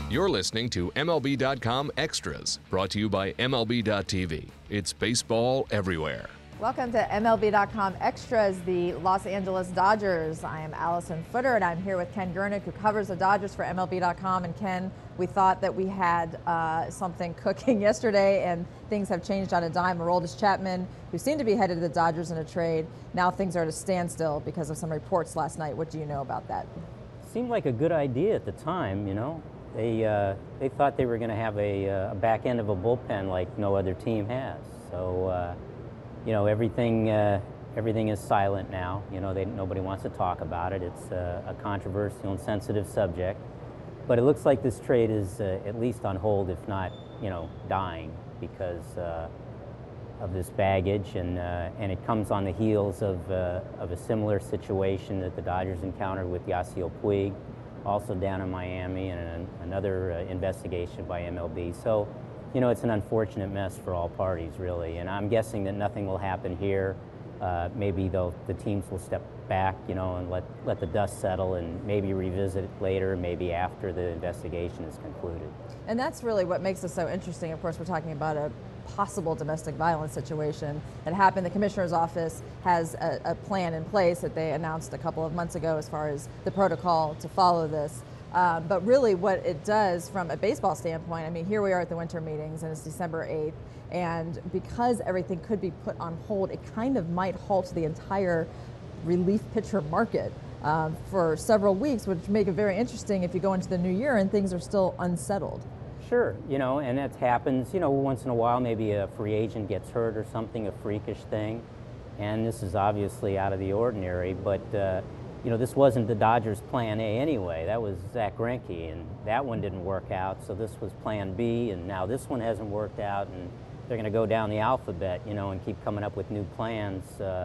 You're listening to MLB.com Extras, brought to you by MLB.tv. It's baseball everywhere. Welcome to MLB.com Extras, the Los Angeles Dodgers. I am Allison Footer, and I'm here with Ken Gernick, who covers the Dodgers for MLB.com. And Ken, we thought that we had something cooking yesterday, and things have changed on a dime. Aroldis Chapman, who seemed to be headed to the Dodgers in a trade, now things are at a standstill because of some reports last night. What do you know about that? Seemed like a good idea at the time, you know. They thought they were going to have a back end of a bullpen like no other team has. So, you know, everything is silent now. You know, nobody wants to talk about it. It's a controversial and sensitive subject. But it looks like this trade is at least on hold, if not, you know, dying because of this baggage, and it comes on the heels of a similar situation that the Dodgers encountered with Yasiel Puig, also down in Miami, and another investigation by MLB. So, you know, it's an unfortunate mess for all parties, really. And I'm guessing that nothing will happen here. Maybe the teams will step back, you know, and let the dust settle and maybe revisit it later, maybe after the investigation is concluded. And that's really what makes this so interesting. Of course, we're talking about a possible domestic violence situation that happened. The commissioner's office has a plan in place that they announced a couple of months ago as far as the protocol to follow this. But really what it does from a baseball standpoint, I mean, here we are at the winter meetings and it's December 8th, and because everything could be put on hold, it kind of might halt the entire relief pitcher market for several weeks, which make it very interesting if you go into the new year and things are still unsettled. Sure, you know, and that happens, you know, once in a while. Maybe a free agent gets hurt or something, a freakish thing, and this is obviously out of the ordinary, but you know, this wasn't the Dodgers' plan A anyway. That was Zack Greinke, and that one didn't work out, so this was plan B, and now this one hasn't worked out, and they're going to go down the alphabet, you know, and keep coming up with new plans.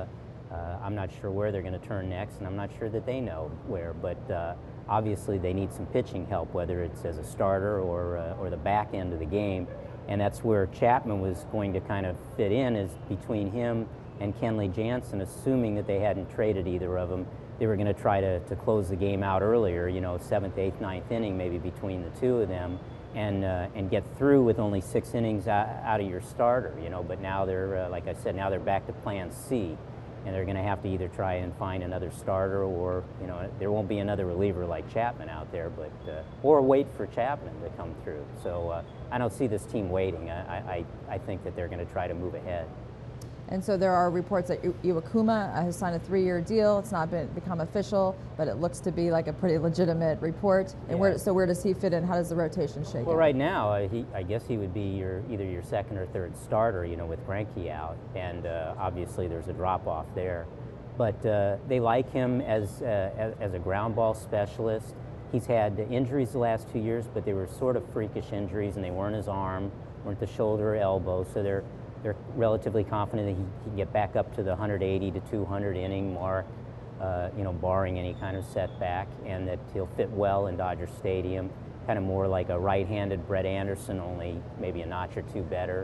I'm not sure where they're going to turn next, and I'm not sure that they know where, but obviously they need some pitching help, whether it's as a starter or the back end of the game, and that's where Chapman was going to kind of fit in, is between him and Kenley Jansen, assuming that they hadn't traded either of them. They were going to try to close the game out earlier, you know, 7th, 8th, 9th inning, maybe between the two of them, and get through with only 6 innings out of your starter, you know. But now they're, like I said, now they're back to plan C, and they're going to have to either try and find another starter, or, you know, there won't be another reliever like Chapman out there, but or wait for Chapman to come through. So I don't see this team waiting. I think that they're going to try to move ahead. And so there are reports that Iwakuma has signed a 3-year deal. It's not become official, but it looks to be like a pretty legitimate report. And yeah. where does he fit in? How does the rotation shake out? Well, right now, I guess he would be either your second or third starter, you know, with Greinke out. And obviously there's a drop-off there. But they like him as a ground ball specialist. He's had injuries the last 2 years, but they were sort of freakish injuries, and they weren't his arm, weren't the shoulder or elbow. So they're relatively confident that he can get back up to the 180 to 200 inning mark, you know, barring any kind of setback, and that he'll fit well in Dodger Stadium, kind of more like a right-handed Brett Anderson, only maybe a notch or two better.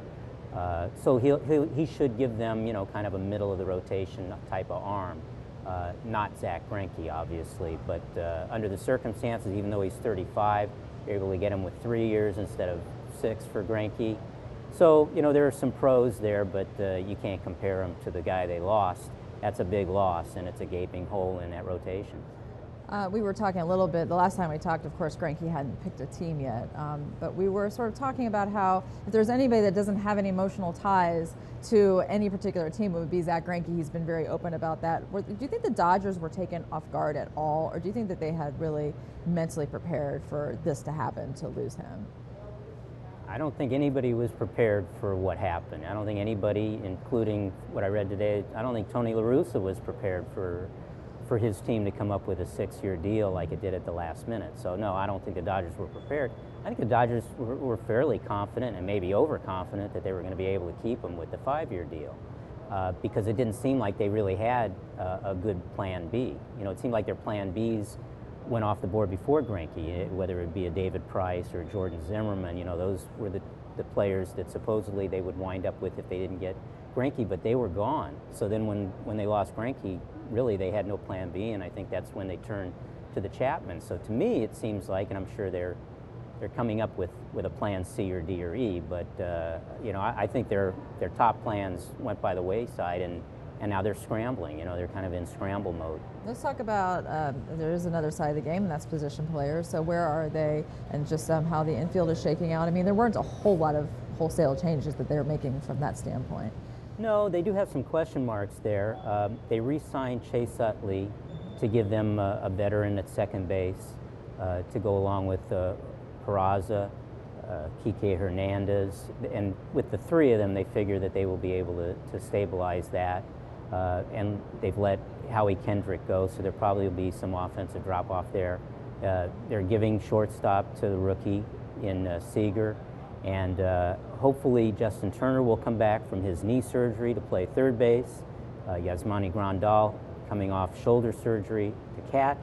So he should give them, you know, kind of a middle of the rotation type of arm. Not Zack Greinke, obviously, but under the circumstances, even though he's 35, you're able to get him with 3 years instead of 6 for Greinke. So, you know, there are some pros there, but you can't compare him to the guy they lost. That's a big loss, and it's a gaping hole in that rotation. We were talking a little bit, the last time we talked, of course, Greinke hadn't picked a team yet, but we were sort of talking about how if there's anybody that doesn't have any emotional ties to any particular team, it would be Zack Greinke. He's been very open about that. Do you think the Dodgers were taken off guard at all, or do you think that they had really mentally prepared for this to happen, to lose him? I don't think anybody was prepared for what happened. I don't think anybody, including what I read today, I don't think Tony La Russa was prepared for his team to come up with a 6-year deal like it did at the last minute. So no, I don't think the Dodgers were prepared. I think the Dodgers were fairly confident, and maybe overconfident, that they were going to be able to keep him with the 5-year deal, because it didn't seem like they really had a good plan B. You know, it seemed like their plan Bs went off the board before Greinke, whether it be a David Price or Jordan Zimmerman. You know, those were the players that supposedly they would wind up with if they didn't get Greinke, but they were gone. So then when they lost Greinke, really they had no plan B, and I think that's when they turned to the Chapman. So to me, it seems like, and I'm sure they're they're coming up with a plan C or D or E. But you know, I think their top plans went by the wayside, and now they're scrambling. You know, they're kind of in scramble mode. Let's talk about, there is another side of the game, and that's position players. So where are they, and just how the infield is shaking out? I mean, there weren't a whole lot of wholesale changes that they're making from that standpoint. No, they do have some question marks there. They re-signed Chase Utley to give them a veteran at second base to go along with Peraza, Kike Hernandez, and with the three of them, they figure that they will be able to stabilize that. And they've let Howie Kendrick go, so there probably will be some offensive drop-off there. They're giving shortstop to the rookie in Seager, and hopefully Justin Turner will come back from his knee surgery to play third base. Yasmani Grandal coming off shoulder surgery to catch.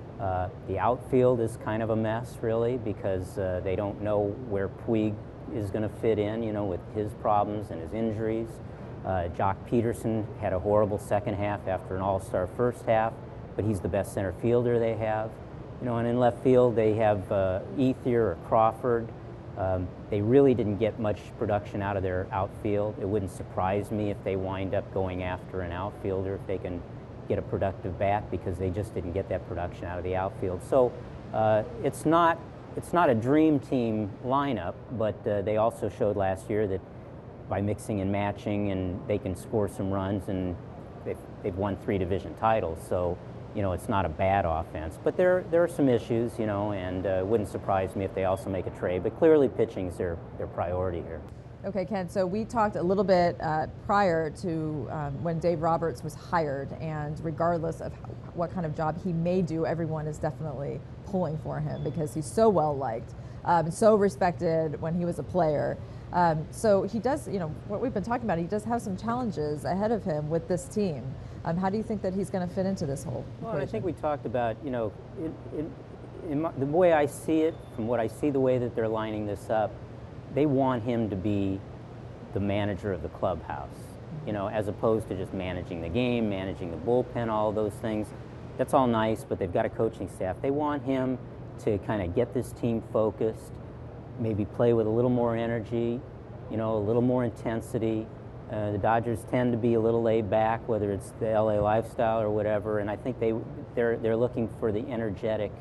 The outfield is kind of a mess, really, because they don't know where Puig is going to fit in, you know, with his problems and his injuries. Jock Peterson had a horrible second half after an all-star first half, but he's the best center fielder they have. You know, and in left field they have Ethier or Crawford. They really didn't get much production out of their outfield. It wouldn't surprise me if they wind up going after an outfielder if they can get a productive bat, because they just didn't get that production out of the outfield. So it's not a dream team lineup, but they also showed last year that by mixing and matching, and they can score some runs, and they've won 3 division titles. So, you know, it's not a bad offense. But there are some issues, you know, and it wouldn't surprise me if they also make a trade. But clearly pitching's their priority here. Okay, Ken, so we talked a little bit prior to when Dave Roberts was hired, and regardless of what kind of job he may do, everyone is definitely pulling for him because he's so well liked, so respected when he was a player. So he does, you know, what we've been talking about, he does have some challenges ahead of him with this team. How do you think that he's going to fit into this whole equation? Well, I think we talked about, you know, the way I see it, from what I see the way that they're lining this up, they want him to be the manager of the clubhouse, you know, as opposed to just managing the game, managing the bullpen, all of those things. That's all nice, but they've got a coaching staff. They want him to kind of get this team focused, maybe play with a little more energy, you know, a little more intensity. The Dodgers tend to be a little laid back, whether it's the LA lifestyle or whatever, and I think they're looking for the energy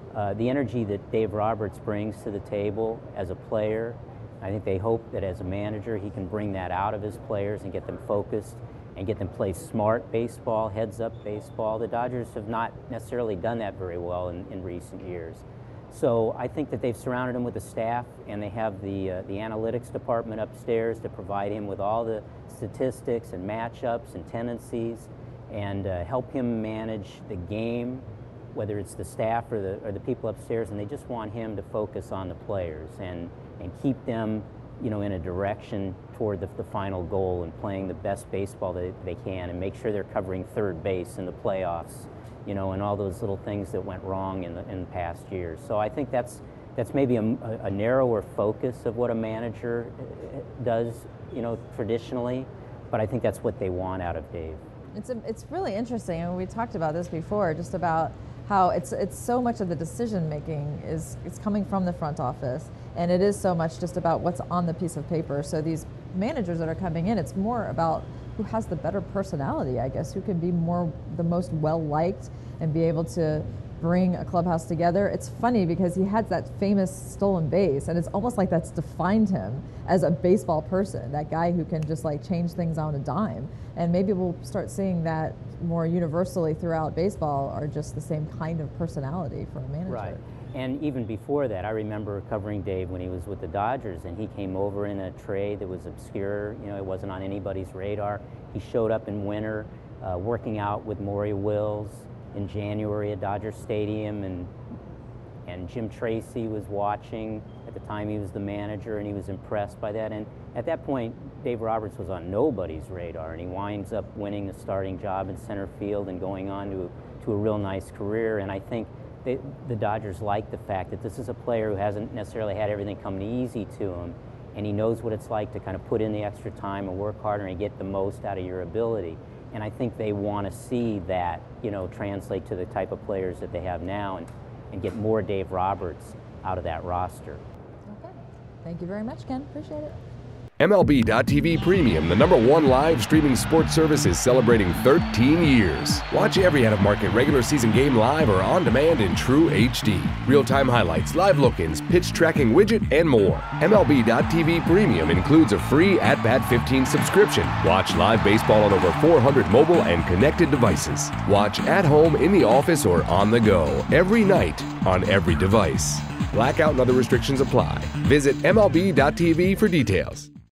that Dave Roberts brings to the table as a player. I think they hope that as a manager he can bring that out of his players and get them focused and get them play smart baseball, heads-up baseball. The Dodgers have not necessarily done that very well in recent years. So I think that they've surrounded him with a staff, and they have the analytics department upstairs to provide him with all the statistics and matchups and tendencies, and help him manage the game, whether it's the staff or the people upstairs. And they just want him to focus on the players and keep them, you know, in a direction toward the final goal and playing the best baseball that they can, and make sure they're covering third base in the playoffs, you know, and all those little things that went wrong in the past years. So I think that's maybe a narrower focus of what a manager does, you know, traditionally, but I think that's what they want out of Dave. It's really interesting, and we talked about this before, just about how it's so much of the decision making is coming from the front office, and it is so much just about what's on the piece of paper. So these managers that are coming in, it's more about who has the better personality, I guess, who can be the most well-liked and be able to bring a clubhouse together. It's funny because he had that famous stolen base, and it's almost like that's defined him as a baseball person, that guy who can just like change things on a dime. And maybe we'll start seeing that more universally throughout baseball, are just the same kind of personality for a manager. Right. And even before that, I remember covering Dave when he was with the Dodgers, and he came over in a trade that was obscure. You know, it wasn't on anybody's radar. He showed up in winter, working out with Maury Wills in January at Dodger Stadium, and Jim Tracy was watching. At the time, he was the manager, and he was impressed by that. And at that point, Dave Roberts was on nobody's radar, and he winds up winning the starting job in center field and going on to a real nice career. And I think the Dodgers like the fact that this is a player who hasn't necessarily had everything come easy to him, and he knows what it's like to kind of put in the extra time and work harder and get the most out of your ability. And I think they want to see that, you know, translate to the type of players that they have now, and get more Dave Roberts out of that roster. Okay. Thank you very much, Ken. Appreciate it. MLB.tv Premium, the #1 live streaming sports service, is celebrating 13 years. Watch every out-of-market regular season game live or on demand in true HD. Real-time highlights, live look-ins, pitch tracking widget, and more. MLB.tv Premium includes a free At-Bat 15 subscription. Watch live baseball on over 400 mobile and connected devices. Watch at home, in the office, or on the go, every night, on every device. Blackout and other restrictions apply. Visit MLB.tv for details.